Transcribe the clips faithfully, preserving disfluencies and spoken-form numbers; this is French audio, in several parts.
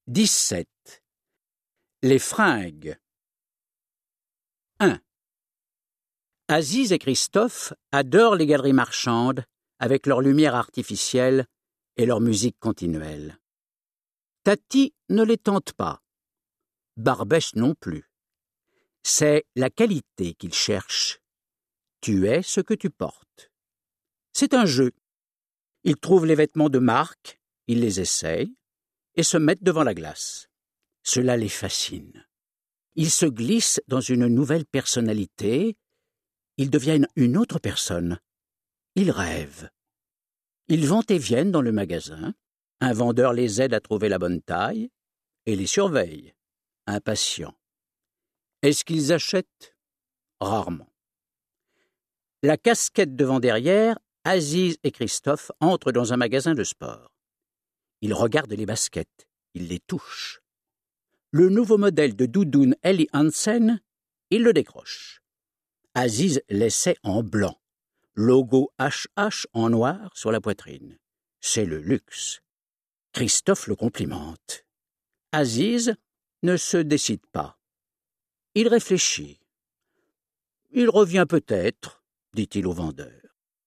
dix-sept. Les fringues. un. Aziz et Christophe adorent les galeries marchandes avec leur lumière artificielle et leur musique continuelle. Tati ne les tente pas. Barbèche non plus. C'est la qualité qu'ils cherchent. Tu es ce que tu portes. C'est un jeu. Ils trouvent les vêtements de marque, ils les essayent et se mettent devant la glace. Cela les fascine. Ils se glissent dans une nouvelle personnalité. Ils deviennent une autre personne. Ils rêvent. Ils vont et viennent dans le magasin. Un vendeur les aide à trouver la bonne taille et les surveille, impatients. Est-ce qu'ils achètent? Rarement. La casquette devant-derrière, Aziz et Christophe entrent dans un magasin de sport. Ils regardent les baskets, ils les touchent. Le nouveau modèle de doudoune Helly Hansen, ils le décrochent. Aziz l'essaie en blanc, logo H H en noir sur la poitrine. C'est le luxe. Christophe le complimente. Aziz ne se décide pas. Il réfléchit. Il revient peut-être, dit-il au vendeur.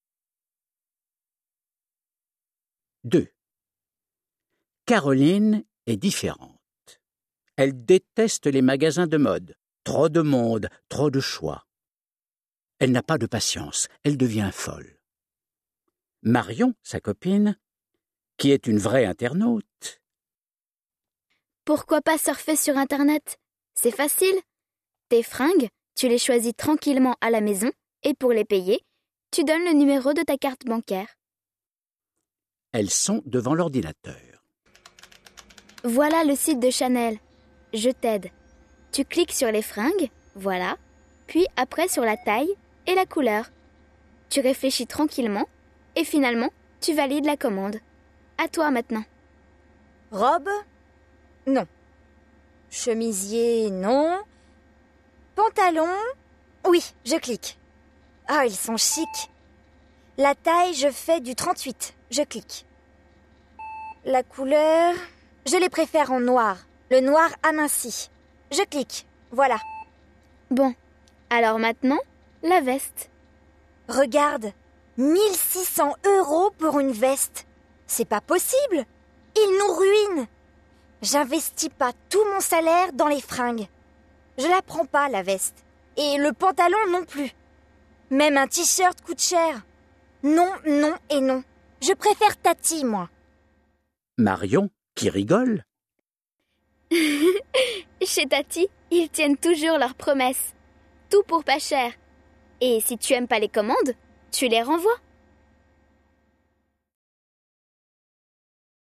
deux. Caroline est différente. Elle déteste les magasins de mode. Trop de monde, trop de choix. Elle n'a pas de patience, elle devient folle. Marion, sa copine, qui est une vraie internaute. Pourquoi pas surfer sur Internet? C'est facile. Tes fringues, tu les choisis tranquillement à la maison et pour les payer, tu donnes le numéro de ta carte bancaire. Elles sont devant l'ordinateur. Voilà le site de Chanel. Je t'aide. Tu cliques sur les fringues, voilà, puis après sur la taille et la couleur. Tu réfléchis tranquillement et finalement, tu valides la commande. À toi maintenant. Robe? Non. Chemisier? Non. Pantalon? Oui, je clique. Ah, ils sont chics. La taille, je fais du trente-huit. Je clique. La couleur? Je les préfère en noir. Le noir aminci. Je clique. Voilà. Bon, alors maintenant, la veste. Regarde, mille six cents euros pour une veste. C'est pas possible. Ils nous ruinent. J'investis pas tout mon salaire dans les fringues. Je la prends pas, la veste. Et le pantalon non plus. Même un t-shirt coûte cher. Non, non et non. Je préfère Tati, moi. Marion, qui rigole. Chez Tati, ils tiennent toujours leurs promesses. Tout pour pas cher. Et si tu aimes pas les commandes, tu les renvoies.